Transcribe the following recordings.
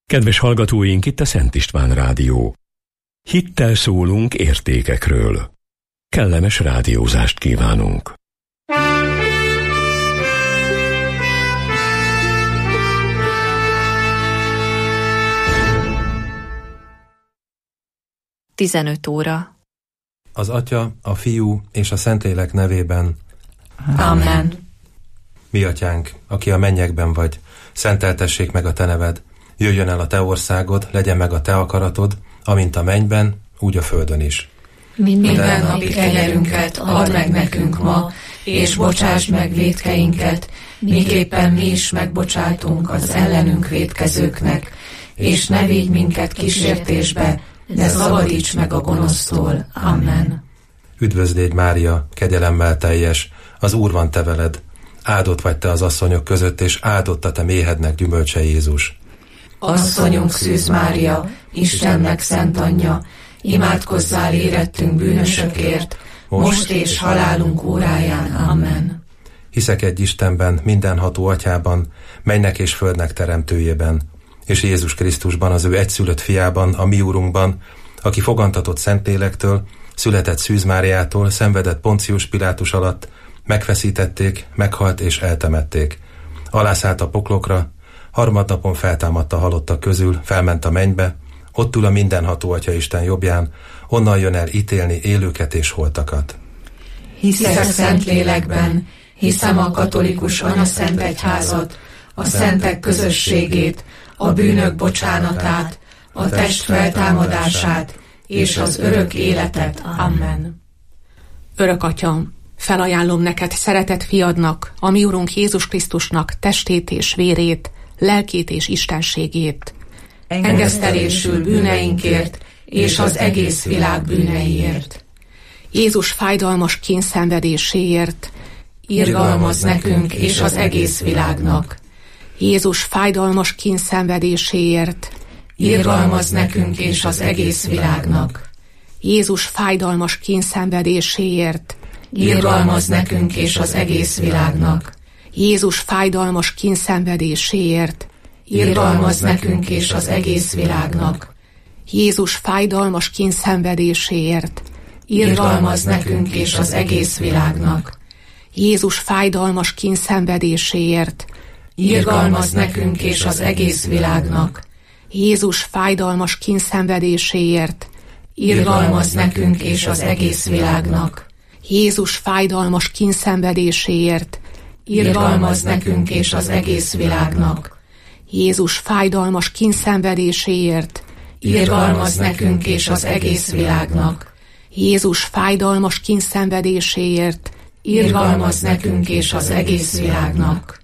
Kedves hallgatóink, itt a Szent István Rádió. Hittel szólunk értékekről. Kellemes rádiózást kívánunk. Tizenöt óra. Az Atya, a Fiú és a Szentlélek nevében. Amen. Mi Atyánk, aki a mennyekben vagy, szenteltessék meg a Te neved. Jöjjön el a Te országod, legyen meg a Te akaratod, amint a mennyben, úgy a földön is. Minden napi kenyerünket add meg nekünk ma, és bocsásd meg vétkeinket, miképpen mi is megbocsátunk az ellenünk vétkezőknek, és ne vigy minket kísértésbe, de szabadíts meg a gonosztól. Amen. Üdvözlégy Mária, kegyelemmel teljes, az Úr van te veled. Áldott vagy te az asszonyok között, és áldott a te méhednek gyümölcse Jézus. Asszonyunk Szűz Mária, Istennek szent anyja, imádkozzál érettünk bűnösökért, most és halálunk óráján. Amen. Hiszek egy Istenben, mindenható Atyában, mennynek és földnek teremtőjében, és Jézus Krisztusban, az ő egyszülött fiában, a mi Úrunkban, aki fogantatott Szentlélektől, született Szűz Máriától, szenvedett Poncius Pilátus alatt, megfeszítették, meghalt és eltemették. Alászállt a poklokra, harmadnapon feltámadt a halottak közül, felment a mennybe, ott ül a mindenható Atya Isten jobbján, onnan jön el ítélni élőket és holtakat. Hiszek Szentlélekben, hiszem a katolikus anyaszent egyházat, a szentek közösségét, a bűnök bocsánatát, a test feltámadását és az örök életet. Amen. Örök Atyam, felajánlom neked szeretett fiadnak, a mi Urunk Jézus Krisztusnak testét és vérét, lelkét és istenségét. Engesztelésül bűneinkért és az egész világ bűneiért. Jézus fájdalmas kényszenvedéséért. Irgalmazz nekünk és az egész világnak. Jézus fájdalmas kényszenvedéséért. Irgalmazz nekünk és az egész világnak. Jézus fájdalmas kényszenvedéséért. Irgalmazz nekünk és az egész világnak. Jézus fájdalmas kényszenvedéséért. Irgalmazz nekünk és az egész világnak. Jézus fájdalmas kényszenvedéséért. Irgalmazz nekünk és az egész világnak. Jézus fájdalmas kényszenvedéséért. Irgalmazz nekünk és az egész világnak. Jézus fájdalmas kényszenvedéséért. Irgalmazz nekünk és az egész világnak. Jézus fájdalmas kényszenvedéséért. Irgalmazz nekünk és az egész világnak. Jézus fájdalmas kényszenvedéséért. Irgalmazz nekünk és az egész világnak. Jézus fájdalmas kényszenvedéséért. Irgalmazz nekünk és az egész világnak.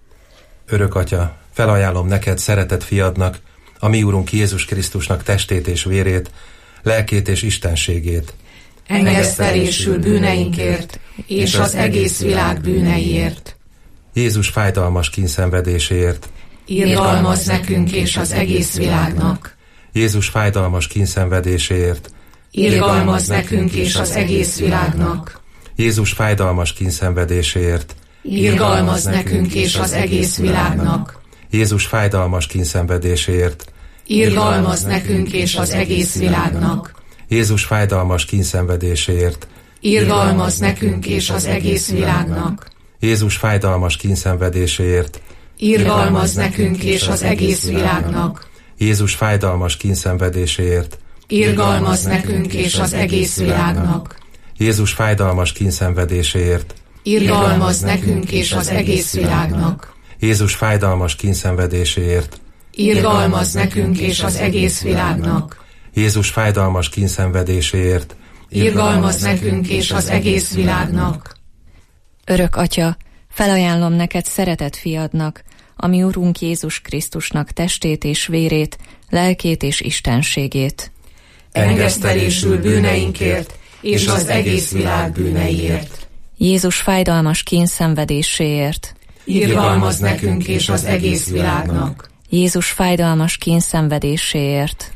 Örök Atya, felajánlom neked szeretett fiadnak, a mi Úrunk Jézus Krisztusnak testét és vérét, lelkét és istenségét. Engesztelésül bűneinkért és az egész világ bűneiért. Jézus fájdalmas kényszenvedéséért. Irgalmazz nekünk és az egész világnak. Jézus fájdalmas kényszenvedéséért. Irgalmazz nekünk és az egész világnak. Jézus fájdalmas kényszenvedéséért. Irgalmazz nekünk és az egész világnak. Jézus fájdalmas kényszenvedéséért. Irgalmazz nekünk és az egész világnak. Jézus fájdalmas kényszenvedéséért. Irgalmazz nekünk és az egész világnak. Jézus fájdalmas kényszenvedéséért. Irgalmazz nekünk és az egész világnak. Jézus fájdalmas kényszenvedéséért. Irgalmazz nekünk és az egész világnak. Jézus fájdalmas kényszenvedéséért. Irgalmazz nekünk és az egész világnak. Jézus fájdalmas kényszenvedéséért. Irgalmazz nekünk és az egész világnak. Jézus fájdalmas kényszenvedéséért. Irgalmazz nekünk és az egész világnak. Örök Atya, felajánlom neked szeretett fiadnak, a mi Urunk Jézus Krisztusnak testét és vérét, lelkét és istenségét. Engesztelésül bűneinkért és az egész világ bűneiért. Jézus fájdalmas kényszenvedéséért. Irgalmazz nekünk és az egész világnak. Jézus fájdalmas kényszenvedéséért.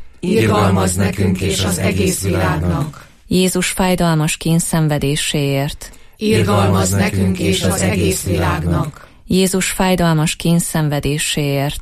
Irgalmazz nekünk és az egész világnak. Jézus fájdalmas kényszenvedéséért.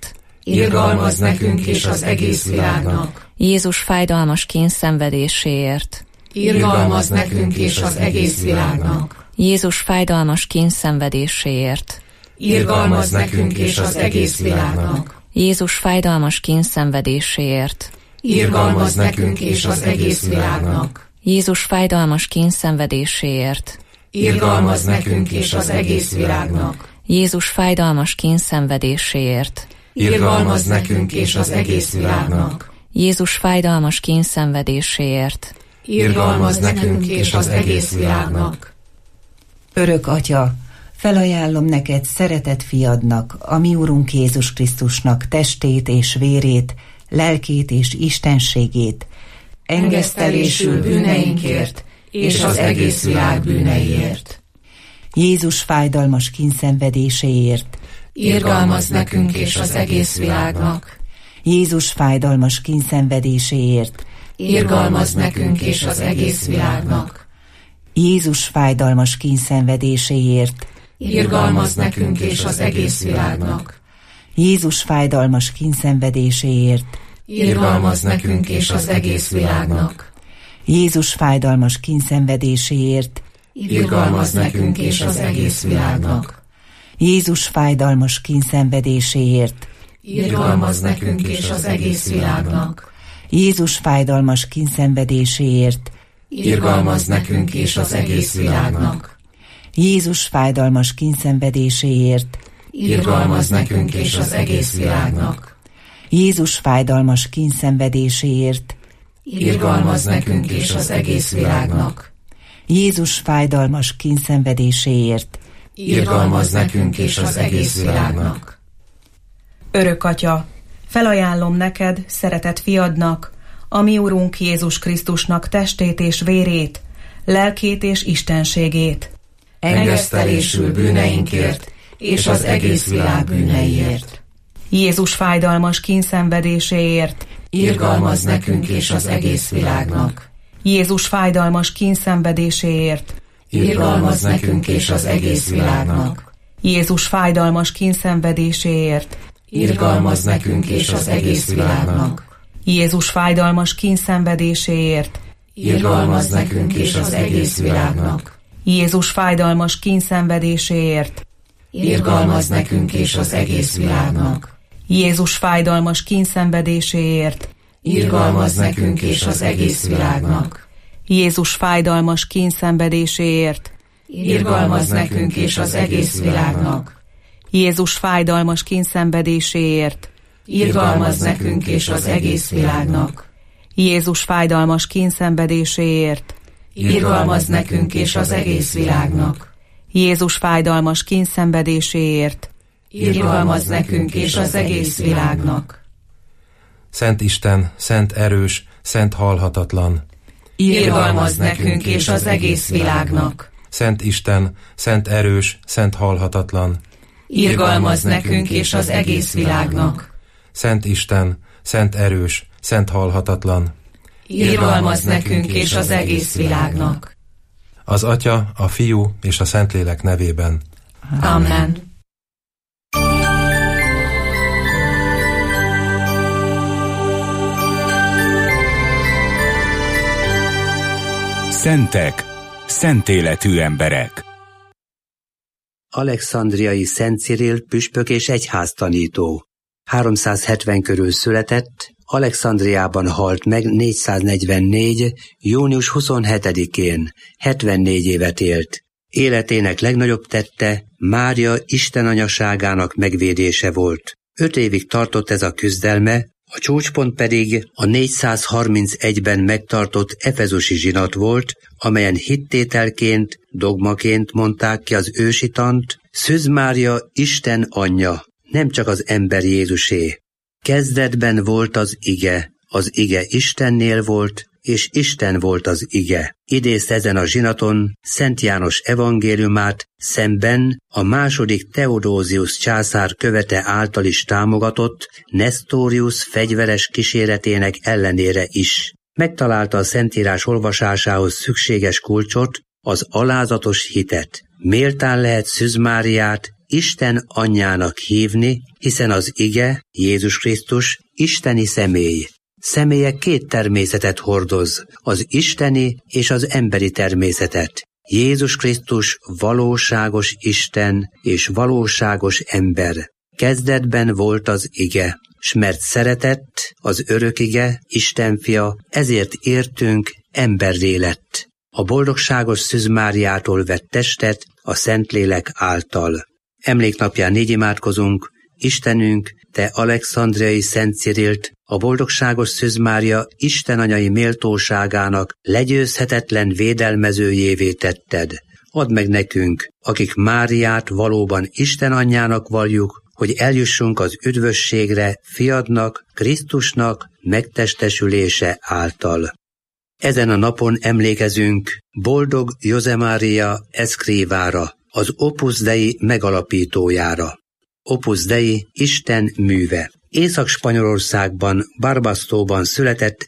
irgalmazz nekünk és az egész világnak. Jézus fájdalmas kínszenvedéséért, Irgalmazz nekünk és az egész világnak. Jézus fájdalmas kínszenvedéséért, Irgalmazz nekünk és az egész világnak. Jézus fájdalmas kínszenvedéséért, Irgalmazz nekünk és az egész világnak. Jézus fájdalmas kínszenvedéséért, Irgalmazz nekünk és az egész világnak. Jézus fájdalmas kínszenvedéséért, Irgalmazz nekünk és az egész világnak. Jézus fájdalmas kínszenvedéséért, Irgalmazz nekünk és az egész világnak. Örök Atya, felajánlom neked szeretett fiadnak, a mi Urunk Jézus Krisztusnak testét és vérét, lelkét és istenségét, Engesztelésül bűneinkért és az egész világ bűneiért. Jézus fájdalmas kínszenvedéséért, Irgalmazz nekünk és az egész világnak. Jézus fájdalmas kínszenvedéséért, Irgalmazz nekünk és az egész világnak. Jézus fájdalmas kínszenvedéséért, Irgalmazz nekünk és az egész világnak. Jézus fájdalmas kínszenvedéséért, Irgalmazz nekünk és az egész világnak. Jézus fájdalmas kínszenvedéséért, Irgalmazz nekünk és az egész világnak. Jézus fájdalmas kínszenvedéséért, Irgalmazz nekünk és az egész világnak. Jézus fájdalmas kínszenvedéséért, Irgalmazz nekünk és az egész világnak. Jézus fájdalmas kínszenvedéséért, Irgalmazz nekünk és az egész világnak. Jézus fájdalmas kínszenvedéséért, Irgalmazz nekünk és az egész világnak. Jézus fájdalmas kínszenvedéséért, Irgalmazz nekünk és az egész világnak. Örök Atya, felajánlom neked, szeretett fiadnak, a mi Urunk Jézus Krisztusnak testét és vérét, lelkét és istenségét, Engesztelésül bűneinkért és az egész világ bűneiért. Jézus fájdalmas kínszenvedéséért, Irgalmazz nekünk és az egész világnak. Jézus fájdalmas kínszenvedéséért, Irgalmazz nekünk és az egész világnak. Jézus fájdalmas kínszenvedéséért, Irgalmazz nekünk és az egész világnak. Jézus fájdalmas kínszenvedéséért, Irgalmazz nekünk és az egész világnak. Jézus fájdalmas kínszenvedéséért, Irgalmazz nekünk és az egész világnak. Jézus fájdalmas kínszenvedéséért, Irgalmazz nekünk és az egész világnak. Jézus fájdalmas kínszenvedéséért, Irgalmazz nekünk és az egész világnak. Jézus fájdalmas kínszenvedéséért, Irgalmazz nekünk és az egész világnak. Jézus fájdalmas kínszenvedéséért, Irgalmazz nekünk és az egész világnak. Jézus fájdalmas kínszenvedéséért, Irgalmazz nekünk és az egész világnak. Szent Isten, szent erős, szent halhatatlan. Irgalmazz nekünk és az egész világnak. Szent Isten, szent erős, szent halhatatlan. Irgalmazz nekünk és az egész világnak. Szent Isten, szent erős, szent halhatatlan. Irgalmazz nekünk és az egész világnak. Az Atya, a Fiú és a Szentlélek nevében. Amen. Szentek, szent életű emberek. Alexandriai Szent Cirill püspök és egyháztanító. 370 körül született, Alexandriában halt meg 444. június 27-én, 74 évet élt. Életének legnagyobb tette Mária Isten anyaságának megvédése volt. 5 évig tartott ez a küzdelme, a csúcspont pedig a 431-ben megtartott efezusi zsinat volt, amelyen hittételként, dogmaként mondták ki az ősi tant, Szűz Mária Isten anyja, nem csak az ember Jézusé. Kezdetben volt az ige Istennél volt, és Isten volt az ige. Idézte ezen a zsinaton Szent János evangéliumát, szemben a második Theodosius császár követe által is támogatott Nestorius fegyveres kíséretének ellenére is. Megtalálta a Szentírás olvasásához szükséges kulcsot, az alázatos hitet. Méltán lehet Szűz Máriát Isten anyjának hívni, hiszen az ige, Jézus Krisztus, isteni személy. Személye két természetet hordoz, az isteni és az emberi természetet. Jézus Krisztus valóságos Isten és valóságos ember. Kezdetben volt az ige, s mert szeretett, az örök ige, Isten fia, ezért értünk, emberré lett. A boldogságos Szűz Máriától vett testet a Szentlélek által. Emléknapján így imádkozunk: Istenünk, te Alexandriai Szent Cirilt, a boldogságos Szűz Mária Isten anyai méltóságának legyőzhetetlen védelmezőjévé tetted. Add meg nekünk, akik Máriát valóban Isten anyjának valljuk, hogy eljussunk az üdvösségre fiadnak, Krisztusnak megtestesülése által. Ezen a napon emlékezünk boldog José Maria Escrivára, az Opus Dei megalapítójára. Opus Dei Isten műve. Észak-Spanyolországban, Barbasztóban született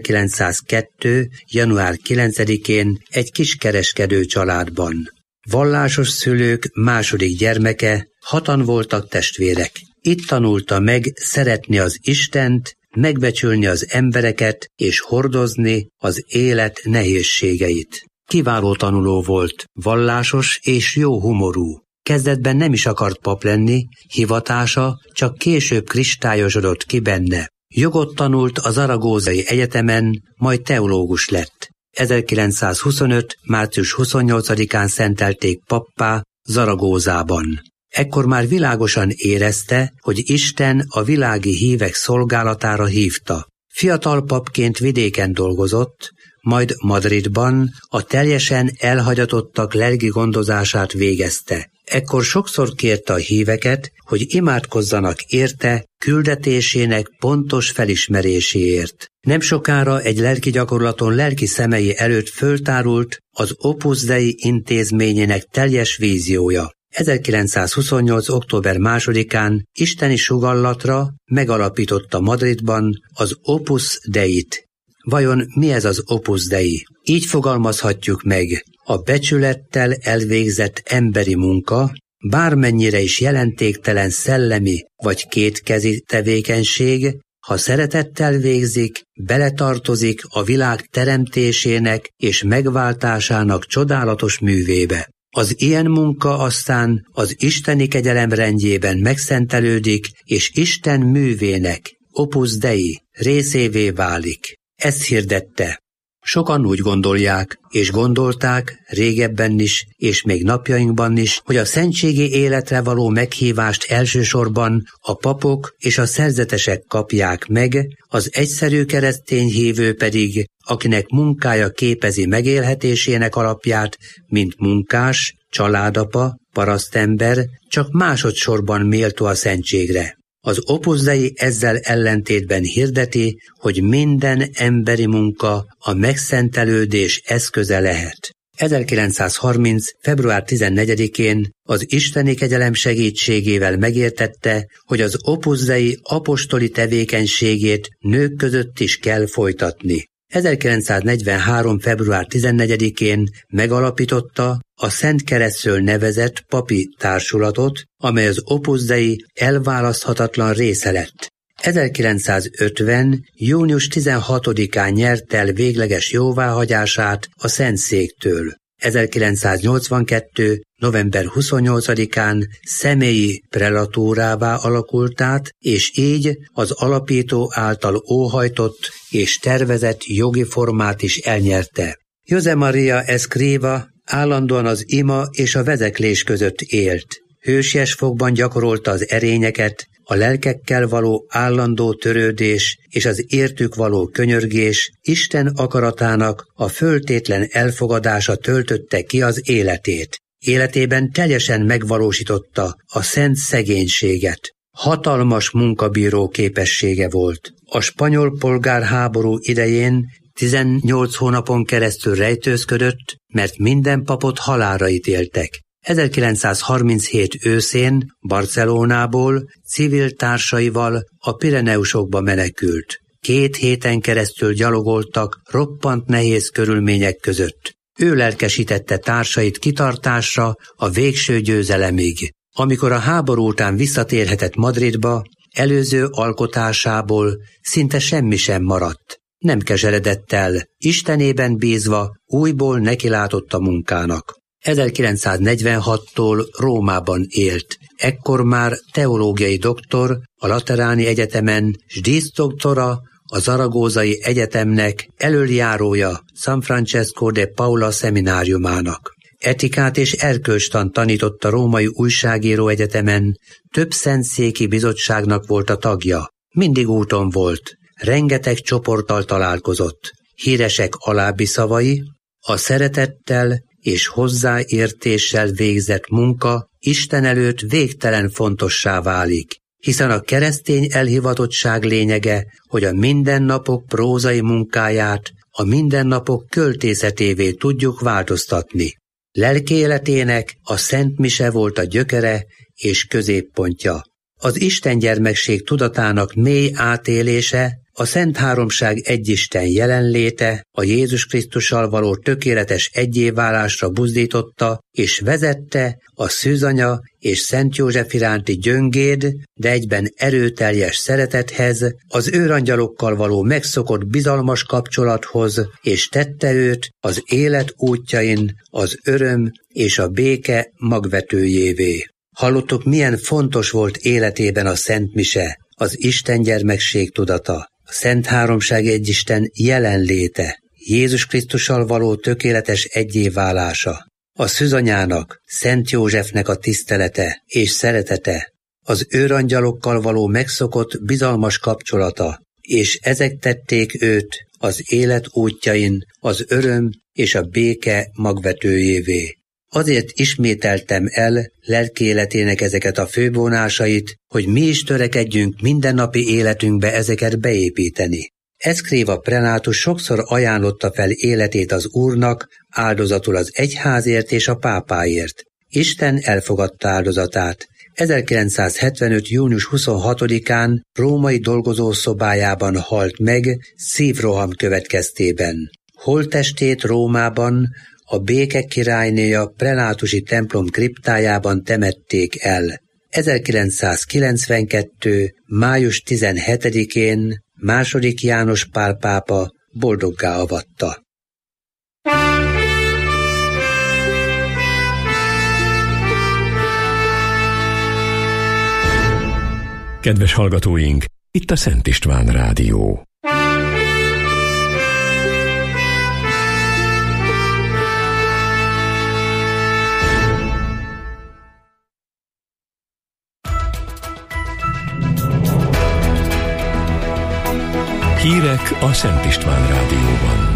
1902. január 9-én egy kiskereskedő családban. Vallásos szülők második gyermeke, 6-an voltak testvérek. Itt tanulta meg szeretni az Istent, megbecsülni az embereket és hordozni az élet nehézségeit. Kiváló tanuló volt, vallásos és jó humorú. Kezdetben nem is akart pap lenni, hivatása csak később kristályosodott ki benne. Jogot tanult a Zaragózai Egyetemen, majd teológus lett. 1925. március 28-án szentelték pappá Zaragózában. Ekkor már világosan érezte, hogy Isten a világi hívek szolgálatára hívta. Fiatal papként vidéken dolgozott, majd Madridban a teljesen elhagyatottak lelki gondozását végezte. Ekkor sokszor kérte a híveket, hogy imádkozzanak érte küldetésének pontos felismeréséért. Nem sokára egy lelki gyakorlaton lelki szemei előtt föltárult az Opus Dei intézményének teljes víziója. 1928. október 2-án isteni sugallatra megalapította Madridban az Opus Deit. Vajon mi ez az Opus Dei? Így fogalmazhatjuk meg: a becsülettel elvégzett emberi munka, bármennyire is jelentéktelen szellemi vagy kétkezi tevékenység, ha szeretettel végzik, beletartozik a világ teremtésének és megváltásának csodálatos művébe. Az ilyen munka aztán az isteni kegyelem rendjében megszentelődik, és Isten művének, Opus Dei részévé válik. Ezt hirdette. Sokan úgy gondolják, és gondolták régebben is, és még napjainkban is, hogy a szentségi életre való meghívást elsősorban a papok és a szerzetesek kapják meg, az egyszerű keresztény hívő pedig, akinek munkája képezi megélhetésének alapját, mint munkás, családapa, parasztember, csak másodszorban méltó a szentségre. Az Opus Dei ezzel ellentétben hirdeti, hogy minden emberi munka a megszentelődés eszköze lehet. 1930. február 14-én az isteni kegyelem segítségével megértette, hogy az Opus Dei apostoli tevékenységét nők között is kell folytatni. 1943. február 14-én megalapította a Szent Keresztről nevezett papi társulatot, amely az Opus Dei elválaszthatatlan része lett. 1950. június 16-án nyert el végleges jóváhagyását a Szentszéktől. 1982. november 28-án személyi prelatúrává alakult át, és így az alapító által óhajtott és tervezett jogi formát is elnyerte. José Maria Escrivá állandóan az ima és a vezeklés között élt. Hősies fogban gyakorolta az erényeket, a lelkekkel való állandó törődés és az értük való könyörgés Isten akaratának a föltétlen elfogadása töltötte ki az életét. Életében teljesen megvalósította a szent szegénységet. Hatalmas munkabíró képessége volt. A spanyol polgárháború idején 18 hónapon keresztül rejtőzködött, mert minden papot halálra ítéltek. 1937 őszén Barcelonából civil társaival a Pireneusokba menekült. 2 héten keresztül gyalogoltak roppant nehéz körülmények között. Ő lelkesítette társait kitartásra a végső győzelemig. Amikor a háború után visszatérhetett Madridba, előző alkotásából szinte semmi sem maradt. Nem keseredett el, Istenében bízva újból nekilátott a munkának. 1946-tól Rómában élt. Ekkor már teológiai doktor a Lateráni Egyetemen, s díszdoktora a Zaragózai Egyetemnek, elöljárója San Francesco de Paula szemináriumának. Etikát és erkölcstant tanított a Római Újságíró Egyetemen, több szentszéki bizottságnak volt a tagja. Mindig úton volt, rengeteg csoporttal találkozott. Híresek alábbi szavai: a szeretettel és hozzáértéssel végzett munka Isten előtt végtelen fontossá válik, hiszen a keresztény elhivatottság lényege, hogy a mindennapok prózai munkáját a mindennapok költészetévé tudjuk változtatni. Lelki életének a Szent Mise volt a gyökere és középpontja. Az istengyermekség tudatának mély átélése, a Szent Háromság egyisten jelenléte a Jézus Krisztussal való tökéletes egyéválásra buzdította és vezette a Szűzanya és Szent József iránti gyöngéd, de egyben erőteljes szeretethez, az őrangyalokkal való megszokott bizalmas kapcsolathoz, és tette őt az élet útjain az öröm és a béke magvetőjévé. Hallottuk, milyen fontos volt életében a Szent Mise, az istengyermekség tudata, a Szent Háromság egyisten jelenléte, Jézus Krisztussal való tökéletes egyéválása, a Szűzanyának, Szent Józsefnek a tisztelete és szeretete, az őrangyalokkal való megszokott bizalmas kapcsolata, és ezek tették őt az élet útjain az öröm és a béke magvetőjévé. Azért ismételtem el lelki életének ezeket a fővonásait, hogy mi is törekedjünk mindennapi életünkbe ezeket beépíteni. Eszkréva prelátus sokszor ajánlotta fel életét az Úrnak, áldozatul az egyházért és a pápáért. Isten elfogadta áldozatát. 1975. június 26-án római dolgozószobájában halt meg szívroham következtében. Holttestét Rómában a Béke királynéja prelátusi templom kriptájában temették el. 1992. május 17-én II. János Pál pápa boldoggá avatta. Kedves hallgatóink, itt a Szent István Rádió. Hírek a Szent István Rádióban.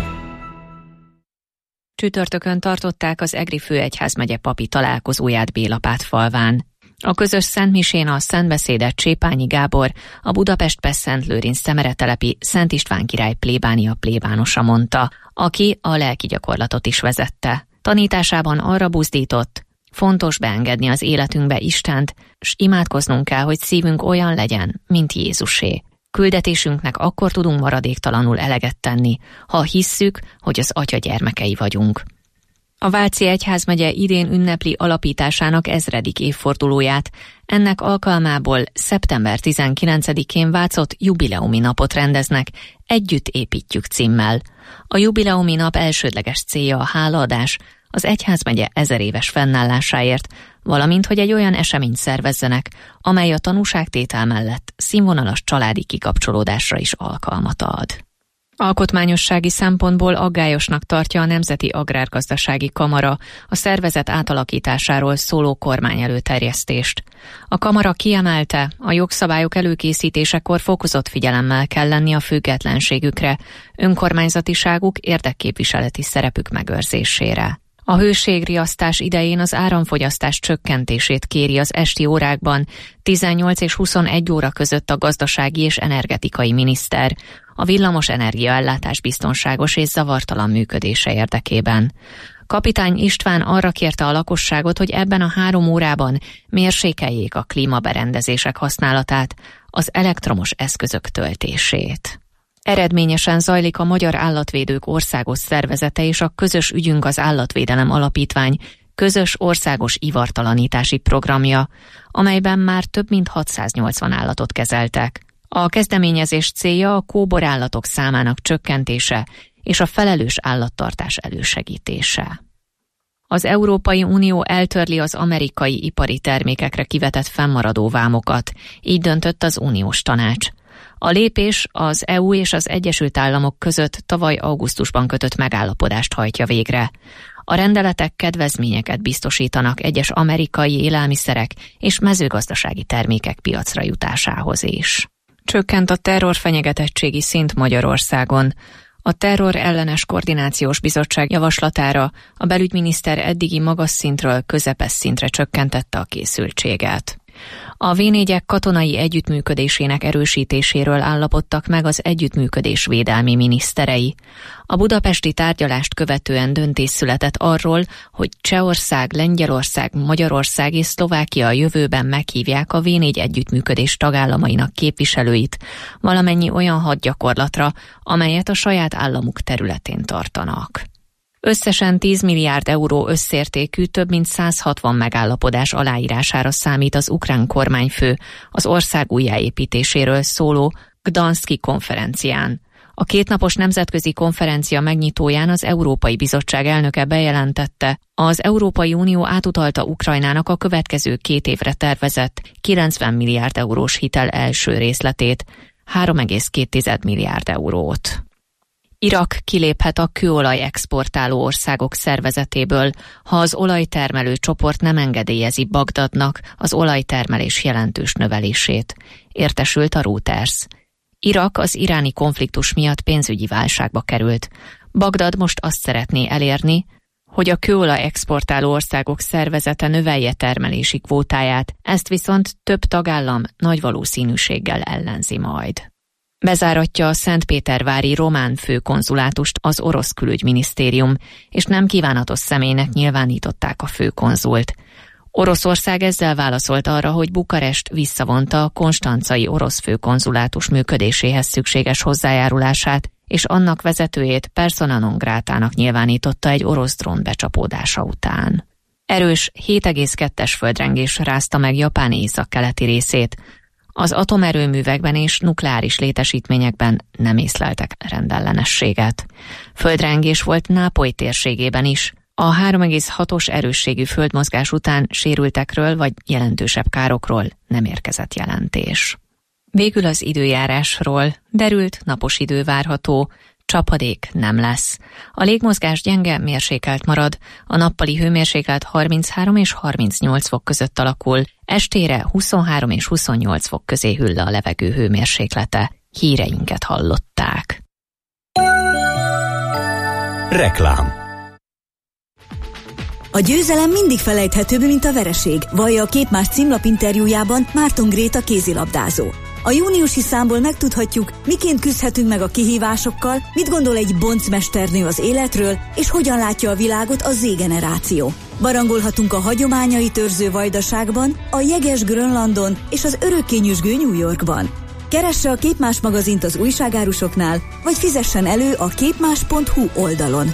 Csütörtökön tartották az Egri főegyházmegye papi találkozóját Bélapát-falván. A közös szentmisén a szentbeszédet Csépányi Gábor, a Budapest-Pest-Szent Lőrinc szemeretelepi Szent István király plébánia plébánosa mondta, aki a lelki gyakorlatot is vezette. Tanításában arra buzdított, fontos beengedni az életünkbe Istent, s imádkoznunk kell, hogy szívünk olyan legyen, mint Jézusé. Küldetésünknek akkor tudunk maradéktalanul eleget tenni, ha hisszük, hogy az Atya gyermekei vagyunk. A Váci egyházmegye idén ünnepli alapításának 1000. évfordulóját. Ennek alkalmából szeptember 19-én Vácot jubileumi napot rendeznek, Együtt építjük címmel. A jubileumi nap elsődleges célja a hálaadás, az egyházmegye 1000 éves fennállásáért, valamint hogy egy olyan eseményt szervezzenek, amely a tanúságtétel mellett színvonalas családi kikapcsolódásra is alkalmat ad. Alkotmányossági szempontból aggályosnak tartja a Nemzeti Agrárgazdasági Kamara a szervezet átalakításáról szóló kormányelőterjesztést. A kamara kiemelte, a jogszabályok előkészítésekor fokozott figyelemmel kell lenni a függetlenségükre, önkormányzatiságuk, érdekképviseleti szerepük megőrzésére. A hőségriasztás idején az áramfogyasztás csökkentését kéri az esti órákban 18 és 21 óra között a gazdasági és energetikai miniszter, a villamos energiaellátás biztonságos és zavartalan működése érdekében. Kapitány István arra kérte a lakosságot, hogy ebben a 3 órában mérsékeljék a klímaberendezések használatát, az elektromos eszközök töltését. Eredményesen zajlik a Magyar Állatvédők Országos Szervezete és a Közös Ügyünk az Állatvédelem Alapítvány közös országos ivartalanítási programja, amelyben már több mint 680 állatot kezeltek. A kezdeményezés célja a kóborállatok számának csökkentése és a felelős állattartás elősegítése. Az Európai Unió eltörli az amerikai ipari termékekre kivetett fennmaradó vámokat, így döntött az uniós tanács. A lépés az EU és az Egyesült Államok között tavaly augusztusban kötött megállapodást hajtja végre. A rendeletek kedvezményeket biztosítanak egyes amerikai élelmiszerek és mezőgazdasági termékek piacra jutásához is. Csökkent a terrorfenyegetettségi szint Magyarországon. A Terror ellenes koordinációs bizottság javaslatára a belügyminiszter eddigi magas szintről közepes szintre csökkentette a készültséget. A V4-ek katonai együttműködésének erősítéséről állapodtak meg az együttműködés védelmi miniszterei. A budapesti tárgyalást követően döntés született arról, hogy Csehország, Lengyelország, Magyarország és Szlovákia a jövőben meghívják a V4 együttműködés tagállamainak képviselőit valamennyi olyan hadgyakorlatra, amelyet a saját államuk területén tartanak. Összesen 10 milliárd euró összértékű több mint 160 megállapodás aláírására számít az ukrán kormányfő az ország újjáépítéséről szóló Gdanszki konferencián. A kétnapos nemzetközi konferencia megnyitóján az Európai Bizottság elnöke bejelentette, az Európai Unió átutalta Ukrajnának a következő 2 évre tervezett 90 milliárd eurós hitel első részletét, 3,2 milliárd eurót. Irak kiléphet a kőolaj exportáló országok szervezetéből, ha az olajtermelő csoport nem engedélyezi Bagdadnak az olajtermelés jelentős növelését, értesült a Reuters. Irak az iráni konfliktus miatt pénzügyi válságba került. Bagdad most azt szeretné elérni, hogy a kőolaj exportáló országok szervezete növelje termelési kvótáját, ezt viszont több tagállam nagy valószínűséggel ellenzi majd. Bezáratja a szentpétervári román főkonzulátust az orosz külügyminisztérium, és nem kívánatos személynek nyilvánították a főkonzult. Oroszország ezzel válaszolt arra, hogy Bukarest visszavonta a konstancai orosz főkonzulátus működéséhez szükséges hozzájárulását, és annak vezetőjét persona non gratának nyilvánította egy orosz drón becsapódása után. Erős 7,2-es földrengés rázta meg Japán északkeleti részét. Az atomerőművekben és nukleáris létesítményekben nem észleltek rendellenességet. Földrengés volt Nápoly térségében is. A 3,6-os erősségű földmozgás után sérültekről vagy jelentősebb károkról nem érkezett jelentés. Végül az időjárásról: derült, napos idő várható, csapadék nem lesz. A légmozgás gyenge, mérsékelt marad, a nappali hőmérséklet 33 és 38 fok között alakul, estére 23 és 28 fok közé hűl le a levegő hőmérséklete. Híreinket hallották. Reklám. A győzelem mindig felejthetőbb, mint a vereség, vallja a Képmás címlap interjújában Márton Gréta kézilabdázó. A júniusi számból megtudhatjuk, miként küzdhetünk meg a kihívásokkal, mit gondol egy boncmesternő az életről, és hogyan látja a világot a Z-generáció. Barangolhatunk a hagyományait őrző Vajdaságban, a jeges Grönlandon és az örökké nyüzsgő New Yorkban. Keresse a Képmás magazint az újságárusoknál, vagy fizessen elő a képmás.hu oldalon.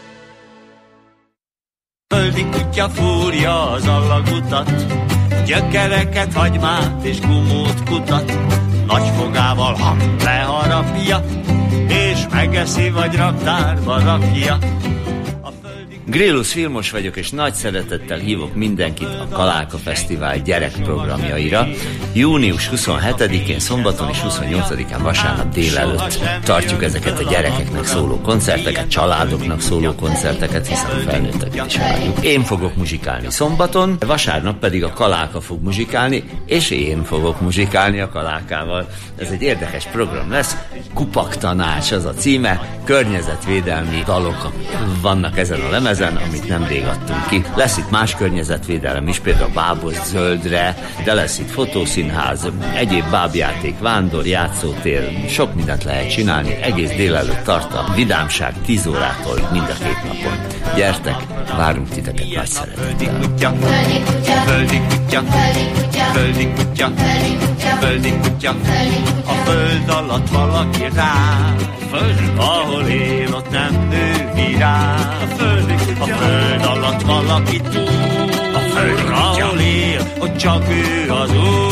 Földi kutya fúrja az allagutat, gyökereket, hagymát és gumót kutat, nagy fogával hang leharapja, és megeszi vagy raktárba rakja. Grillus Vilmos vagyok, és nagy szeretettel hívok mindenkit a Kalálka Fesztivál gyerekprogramjaira. Június 27-én szombaton és 28-án vasárnap délelőtt tartjuk ezeket a gyerekeknek szóló koncerteket, családoknak szóló koncerteket, hiszen a felnőtteket is várjuk. Én fogok muzsikálni szombaton, vasárnap pedig a Kalálka fog muzsikálni, és én fogok muzsikálni a Kalálkával. Ez egy érdekes program lesz, Kupaktanács az a címe, környezetvédelmi dalok vannak ezen a lemezen, amit nemrég adtunk ki. Lesz itt más környezetvédelem is, például Bábos zöldre, de lesz itt fotószínház, egyéb bábjáték, vándor, játszótér, sok mindent lehet csinálni, egész délelőtt tart a vidámság 10 órától mind a 2 napon. Gyertek, várunk titeket nagy szeretettel. Földi kutya, földi kutya, földi kutya, a föld alatt valaki rá, föld, ahol él, ott nem nő. virág. A föld alatt valaki túl, a föld ahol él, hogy csak ő az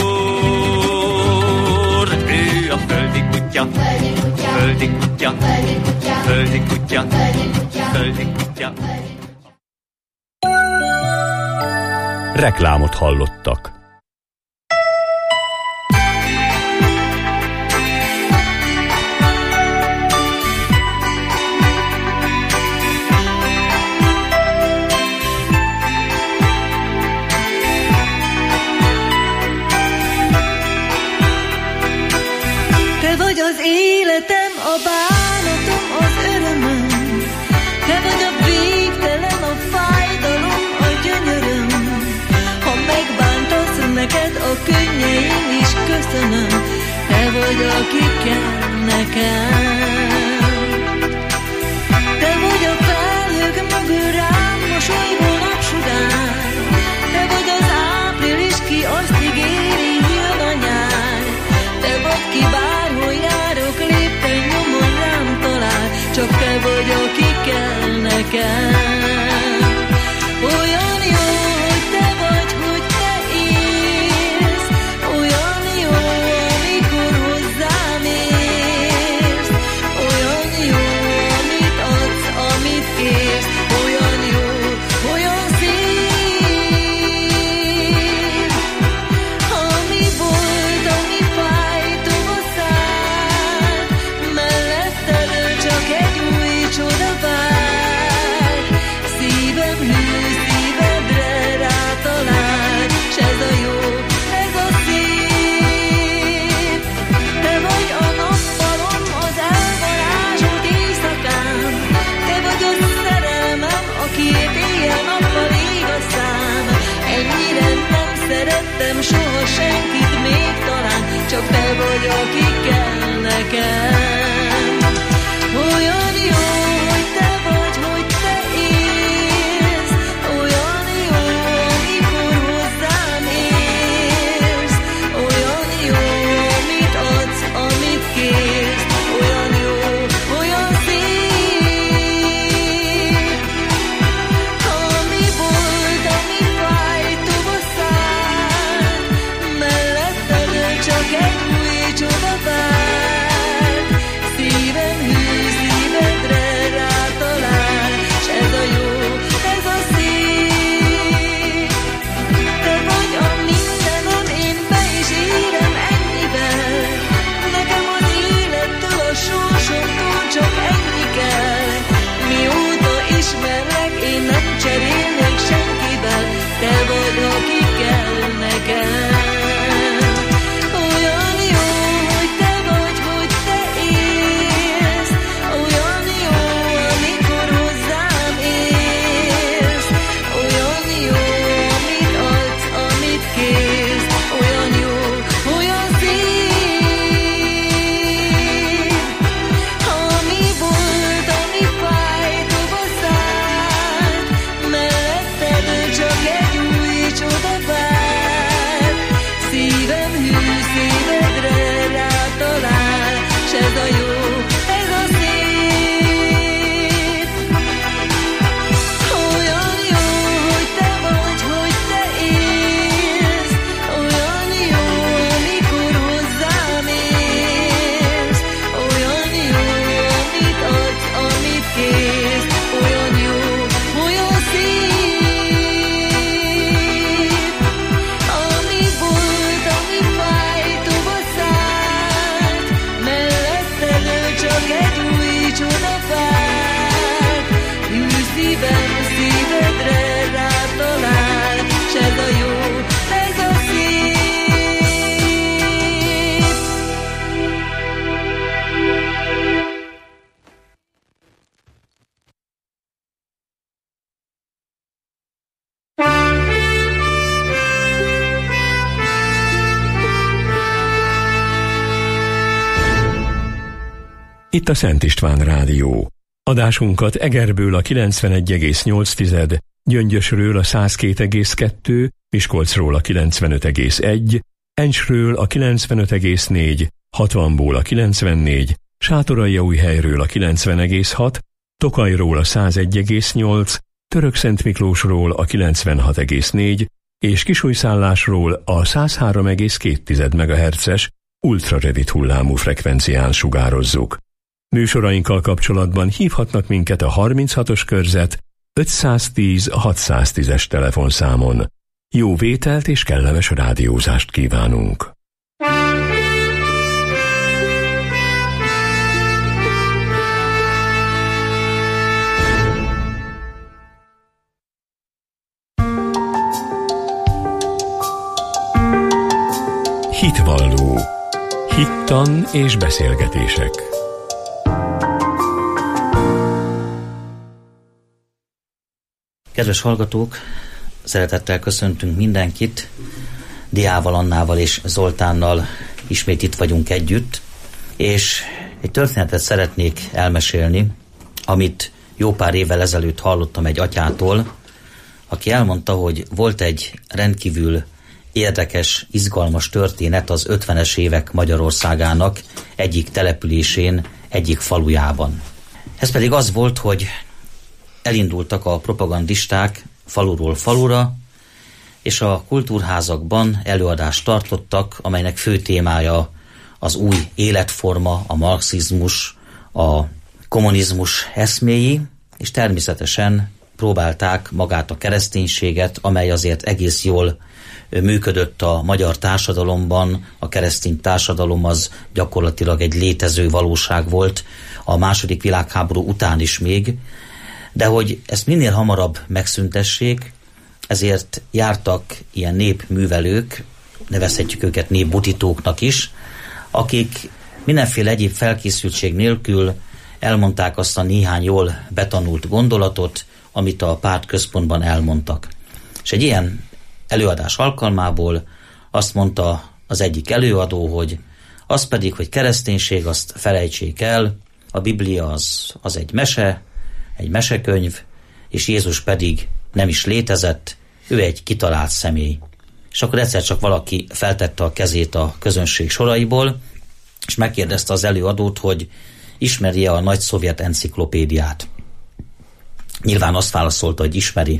úr. Ő a földi kutya, földi kutya, földi kutya, földi kutya. Reklámot hallottak. Te vagy az életem, a bánatom, az örömöm. Te vagy a végtelen, a fájdalom, a gyönyöröm. Ha megbántasz, neked a könnyeim is köszönöm. Te vagy, aki kell nekem. Te vagy a felhők mögül rám mosolygó napsugár. Te vagy az április, ki azt ígéri, jön a nyár. Te vagy, ki bárhol járok, lépten nyomon rám talál. Csak te vagy, aki kell nekem. Olyan jó, hogy te vagy, hogy te élsz. Olyan jó, amikor hozzám érsz. Olyan jó, amit adsz, amit kérsz. Olyan jó, olyan szép. Ami volt, ami fáj, tovaszáll. Melletted csak egy új csoda vár. Szívem hű, szívedre rátalál. S ez a jó, ez a szép. Te vagy a nappalom, az elvarázsolt éjszakám. Te vagy a szerelmem, akiért éjjel-nappal ég a szám. Ennyire nem szerettem soha senkit még talán. Csak te vagy, aki kell nekem. Olyan jó, hogy te vagy, hogy te élsz. Olyan jó, amikor hozzám érsz. Olyan jó, amit adsz, amit kérsz. Olyan jó, olyan szép. Ami volt, ami fáj, tovaszáll. Melletted csak egy új csoda vár. Szívem hű, szívedre rátalál. S ez a jó, ez a szép. Te vagy a mindenem, én be is érem ennyivel. Nekem az élettől, a sorsomtól csak ennyi kell. Mióta ismerlek, én nem cserélnek senkivel. Te vagy, aki kell nekem. Olyan jó, hogy te vagy, hogy te élsz. Olyan jó, amikor hozzám érsz. Olyan jó, amit adsz, amit kérsz. Olyan jó, olyan szép. Ami volt, ami fáj, tovaszáll. Melletted csak egy új csoda vár. Szívem hű, szívedre rátalál. S ez a jó, ez a szép. Olyan jó, hogy te vagy, hogy te élsz. Olyan jó, amikor hozzám érsz. Olyan jó, amit adsz, amit kérsz. Olyan jó, olyan szép. Ami volt, ami fáj, tovaszáll. Melletted csak egy új csoda vár. Hű szívem, szívedre rátalál. S ez a jó, ez a szép. Itt a Szent István Rádió. Adásunkat Egerből a 91,8, Gyöngyösről a 102,2, Miskolcról a 95,1, Encsről a 95,4, 60-ból a 94, Sátoraljaújhelyről a 90,6, Tokajról a 101,8, Törökszent Miklósról a 96,4 és Kisújszállásról a 103,2 MHz-es ultrarövid hullámú frekvencián sugározzuk. Műsorainkkal kapcsolatban hívhatnak minket a 36-os körzet 510 610-es telefonszámon. Jó vételt és kellemes rádiózást kívánunk! Hitvalló. Hittan és beszélgetések. Kedves hallgatók, szeretettel köszöntünk mindenkit. Diával, Annával és Zoltánnal ismét itt vagyunk együtt, és egy történetet szeretnék elmesélni, amit jó pár évvel ezelőtt hallottam egy atyától, aki elmondta, hogy volt egy rendkívül érdekes, izgalmas történet az 50-es évek Magyarországának egyik településén, egyik falujában. Ez pedig az volt, hogy elindultak a propagandisták faluról falura, és a kultúrházakban előadást tartottak, amelynek fő témája az új életforma, a marxizmus, a kommunizmus eszméi, és természetesen próbálták magát a kereszténységet, amely azért egész jól működött a magyar társadalomban. A keresztény társadalom az gyakorlatilag egy létező valóság volt a II. Világháború után is még, de hogy ezt minél hamarabb megszüntessék, ezért jártak ilyen népművelők, nevezhetjük őket népbutítóknak is, akik mindenféle egyéb felkészültség nélkül elmondták azt a néhány jól betanult gondolatot, amit a pártközpontban elmondtak. És egy ilyen előadás alkalmából azt mondta az egyik előadó, hogy az pedig, hogy kereszténység, azt felejtsék el, a Biblia az egy mese, egy mesekönyv, és Jézus pedig nem is létezett, ő egy kitalált személy. És akkor egyszer csak valaki feltette a kezét a közönség soraiból, és megkérdezte az előadót, hogy ismeri-e a nagy szovjet enciklopédiát. Nyilván azt válaszolta, hogy ismeri.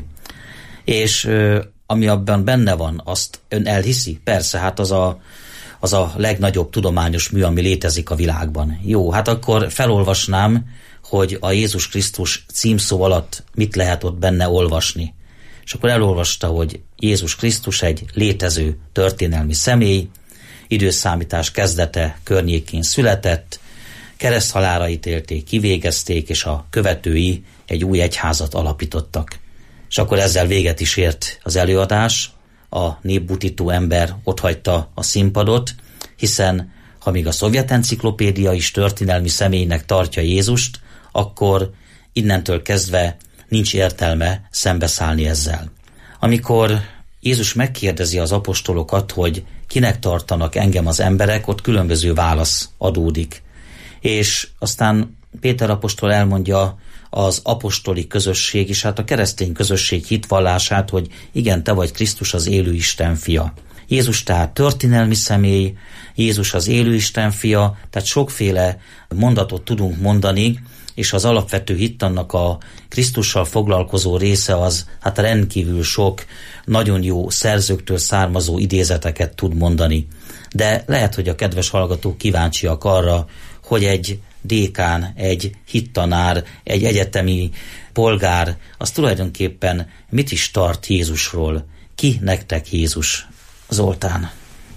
És ami abban benne van, azt ön elhiszi? Persze, hát az a legnagyobb tudományos mű, ami létezik a világban. Jó, hát akkor felolvasnám, hogy a Jézus Krisztus címszó alatt mit lehet ott benne olvasni. És akkor elolvasta, hogy Jézus Krisztus egy létező történelmi személy, időszámítás kezdete környékén született, kereszthalálra ítélték, kivégezték, és a követői egy új egyházat alapítottak. És akkor ezzel véget is ért az előadás, a népbutító ember otthagyta a színpadot, hiszen ha még a szovjet enciklopédia is történelmi személynek tartja Jézust, akkor innentől kezdve nincs értelme szembeszállni ezzel. Amikor Jézus megkérdezi az apostolokat, hogy kinek tartanak engem az emberek, ott különböző válasz adódik. És aztán Péter apostol elmondja az apostoli közösség, és hát a keresztény közösség hitvallását, hogy igen, te vagy Krisztus, az élő Isten fia. Jézus tehát történelmi személy, Jézus az élő Isten fia, tehát sokféle mondatot tudunk mondani, és az alapvető hittannak a Krisztussal foglalkozó része az hát rendkívül sok, nagyon jó szerzőktől származó idézeteket tud mondani. De lehet, hogy a kedves hallgatók kíváncsiak arra, hogy egy dékán, egy hittanár, egy egyetemi polgár, az tulajdonképpen mit is tart Jézusról? Ki nektek Jézus? Zoltán.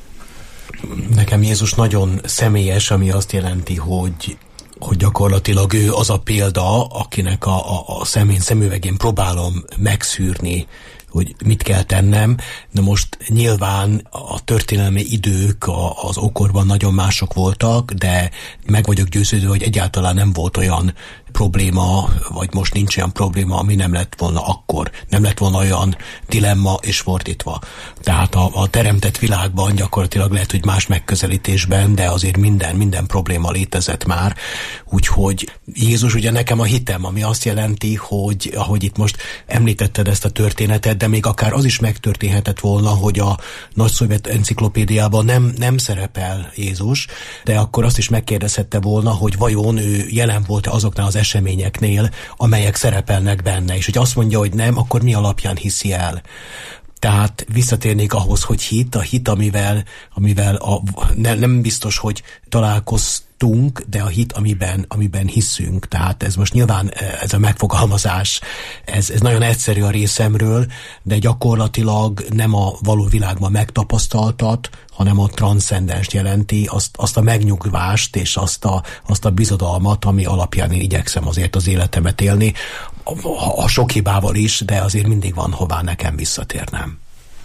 Nekem Jézus nagyon személyes, ami azt jelenti, hogy gyakorlatilag ő az a példa, akinek a szemüvegén próbálom megszűrni, hogy mit kell tennem. De most nyilván a történelmi idők az ókorban nagyon mások voltak, de meg vagyok győződve, hogy egyáltalán nem volt olyan probléma, vagy most nincs olyan probléma, ami nem lett volna akkor. Nem lett volna olyan dilemma és fordítva. Tehát a teremtett világban gyakorlatilag lehet, hogy más megközelítésben, de azért minden probléma létezett már. Úgyhogy Jézus ugye nekem a hitem, ami azt jelenti, hogy ahogy itt most említetted ezt a történetet, de még akár az is megtörténhetett volna, hogy a nagy szovjet enciklopédiában nem szerepel Jézus, de akkor azt is megkérdezhette volna, hogy vajon ő jelen volt azoknál az eseményeknél, amelyek szerepelnek benne, és hogy azt mondja, hogy nem, akkor mi alapján hiszi el. Tehát visszatérnék ahhoz, hogy a hit, amivel nem biztos, hogy találkoztunk, de a hit, amiben hiszünk. Tehát ez most nyilván, ez a megfogalmazás, ez nagyon egyszerű a részemről, de gyakorlatilag nem a való világban megtapasztaltat, hanem a transzcendenst jelenti, azt a megnyugvást és azt a bizodalmat, ami alapján én igyekszem azért az életemet élni, a sok hibával is, de azért mindig van hová nekem visszatérnem.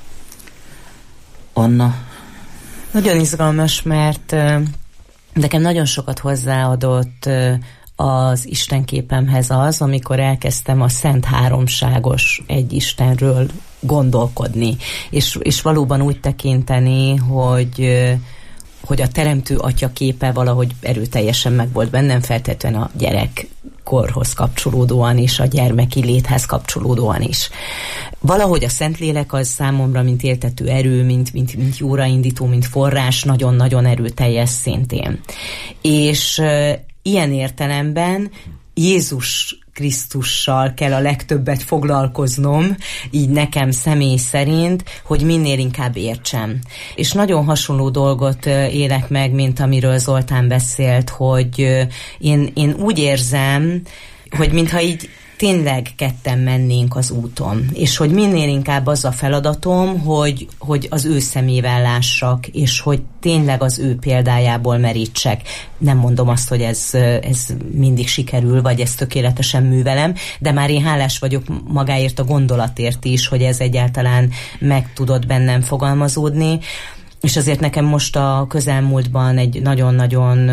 Anna? Nagyon izgalmas, mert nekem nagyon sokat hozzáadott az Istenképemhez az, amikor elkezdtem a Szent Háromságos egy Istenről gondolkodni, és valóban úgy tekinteni, hogy a Teremtő Atya képe valahogy erőteljesen meg volt bennem, feltétlenül a gyerekkorhoz kapcsolódóan is, a gyermeki léthez kapcsolódóan is. Valahogy a Szentlélek az számomra, mint éltető erő, mint jóraindító, mint forrás, nagyon-nagyon erőteljes szintén. És ilyen értelemben Jézus Krisztussal kell a legtöbbet foglalkoznom, így nekem személy szerint, hogy minél inkább értsem. És nagyon hasonló dolgot élek meg, mint amiről Zoltán beszélt, hogy én úgy érzem, hogy mintha így tényleg ketten mennénk az úton, és hogy minél inkább az a feladatom, hogy az ő szemével lássak, és hogy tényleg az ő példájából merítsek. Nem mondom azt, hogy ez mindig sikerül, vagy ezt tökéletesen művelem, de már én hálás vagyok magáért a gondolatért is, hogy ez egyáltalán meg tudott bennem fogalmazódni, és azért nekem most a közelmúltban egy nagyon-nagyon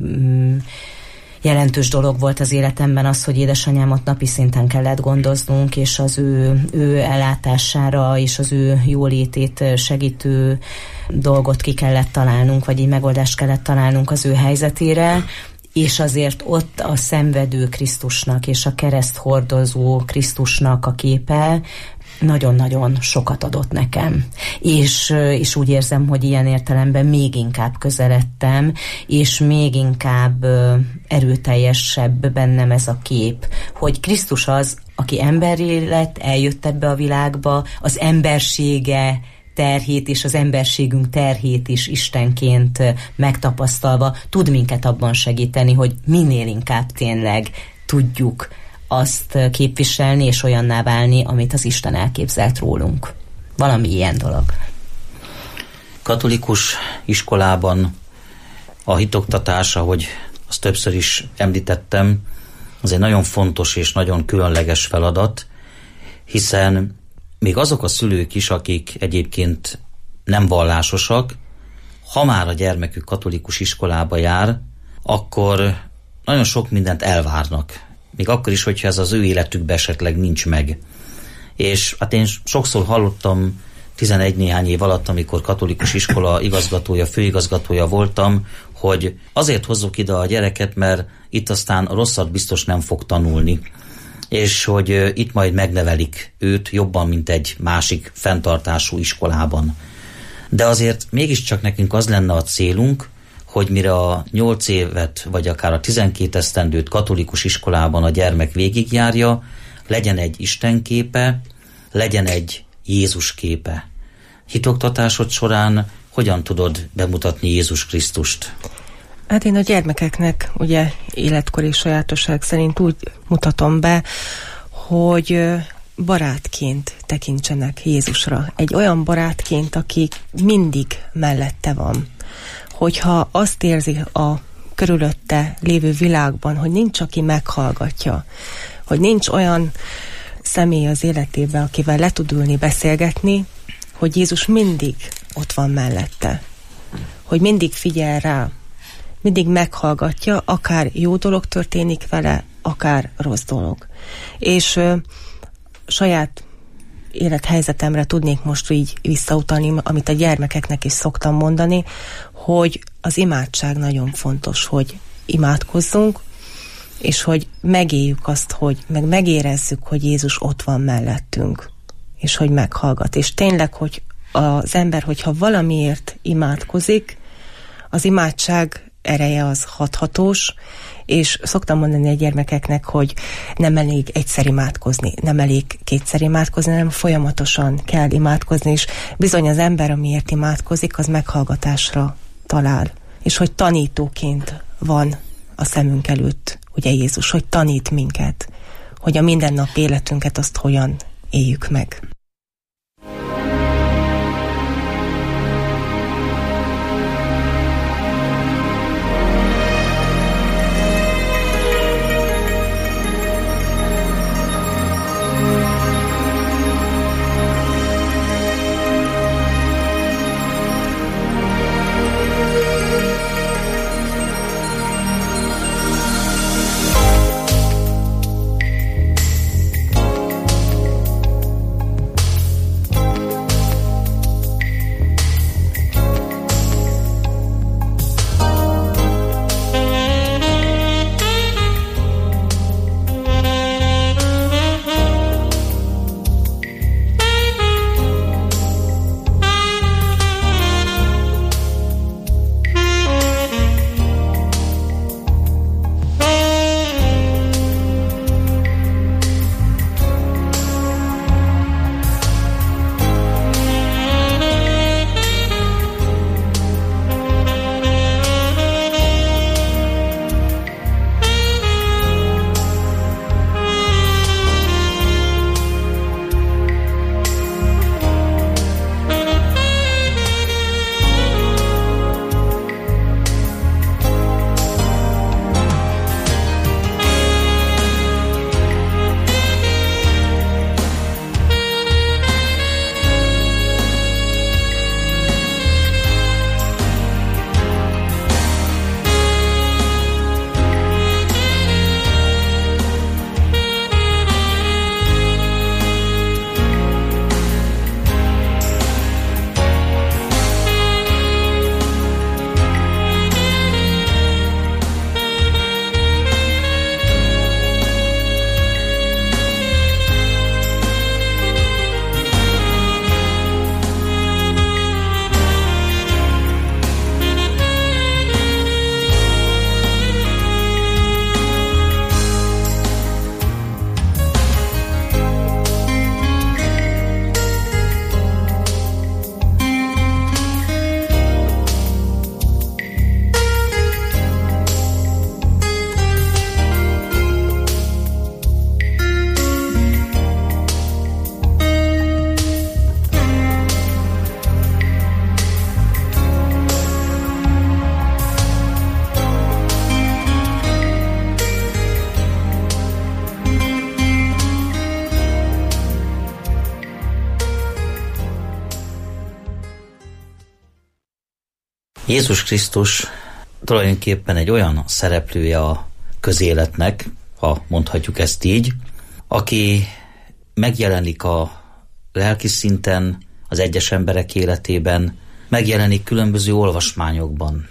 jelentős dolog volt az életemben az, hogy édesanyámat napi szinten kellett gondoznunk, és az ő ellátására és az ő jólétét segítő dolgot ki kellett találnunk, vagy így megoldást kellett találnunk az ő helyzetére, és azért ott a szenvedő Krisztusnak és a kereszt hordozó Krisztusnak a képe nagyon-nagyon sokat adott nekem. És úgy érzem, hogy ilyen értelemben még inkább közeledtem, és még inkább erőteljesebb bennem ez a kép, hogy Krisztus az, aki emberré lett, eljött ebbe a világba, az embersége terhét és az emberségünk terhét is Istenként megtapasztalva tud minket abban segíteni, hogy minél inkább tényleg tudjuk azt képviselni és olyanná válni, amit az Isten elképzelt rólunk. Valami ilyen dolog. Katolikus iskolában a hitoktatás, ahogy azt többször is említettem, az egy nagyon fontos és nagyon különleges feladat, hiszen még azok a szülők is, akik egyébként nem vallásosak, ha már a gyermekük katolikus iskolába jár, akkor nagyon sok mindent elvárnak. Még akkor is, hogyha ez az ő életükben esetleg nincs meg. És hát én sokszor hallottam 11 néhány év alatt, amikor katolikus iskola igazgatója, főigazgatója voltam, hogy azért hozzuk ide a gyereket, mert itt aztán rosszat biztos nem fog tanulni. És hogy itt majd megnevelik őt jobban, mint egy másik fenntartású iskolában. De azért mégiscsak nekünk az lenne a célunk, hogy mire a 8 évet, vagy akár a 12 esztendőt katolikus iskolában a gyermek végigjárja, legyen egy Isten képe, legyen egy Jézus képe. Hitoktatásod során hogyan tudod bemutatni Jézus Krisztust? Hát én a gyermekeknek ugye életkori sajátosság szerint úgy mutatom be, hogy barátként tekintsenek Jézusra. Egy olyan barátként, aki mindig mellette van. Hogyha azt érzi a körülötte lévő világban, hogy nincs, aki meghallgatja, hogy nincs olyan személy az életében, akivel le tud ülni, beszélgetni, hogy Jézus mindig ott van mellette. Hogy mindig figyel rá, mindig meghallgatja, akár jó dolog történik vele, akár rossz dolog. És saját élethelyzetemre tudnék most így visszautalni, amit a gyermekeknek is szoktam mondani, hogy az imádság nagyon fontos, hogy imádkozzunk, és hogy megéljük azt, hogy megérezzük, hogy Jézus ott van mellettünk, és hogy meghallgat. És tényleg, hogy az ember, hogyha valamiért imádkozik, az imádság ereje az hathatós, és szoktam mondani a gyermekeknek, hogy nem elég egyszer imádkozni, nem elég kétszer imádkozni, hanem folyamatosan kell imádkozni, és bizony az ember, amiért imádkozik, az meghallgatásra talál. És hogy tanítóként van a szemünk előtt, ugye Jézus, hogy tanít minket, hogy a mindennapi életünket azt hogyan éljük meg. Jézus Krisztus tulajdonképpen egy olyan szereplője a közéletnek, ha mondhatjuk ezt így, aki megjelenik a lelki szinten, az egyes emberek életében, megjelenik különböző olvasmányokban.